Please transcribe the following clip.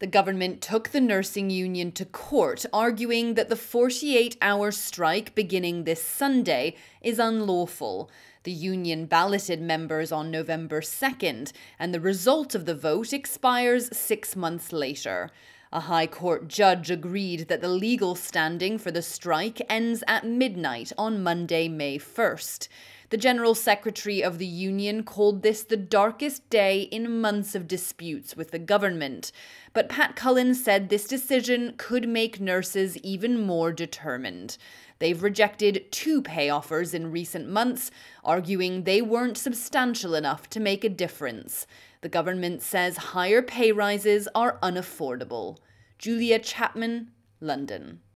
The government took the nursing union to court, arguing that the 48-hour strike beginning this Sunday is unlawful. The union balloted members on November 2nd, and the result of the vote expires 6 months later. A High Court judge agreed that the legal standing for the strike ends at midnight on Monday, May 1st. The General Secretary of the union called this the darkest day in months of disputes with the government. But Pat Cullen said this decision could make nurses even more determined. They've rejected 2 pay offers in recent months, arguing they weren't substantial enough to make a difference. The government says higher pay rises are unaffordable. Julia Chapman, London.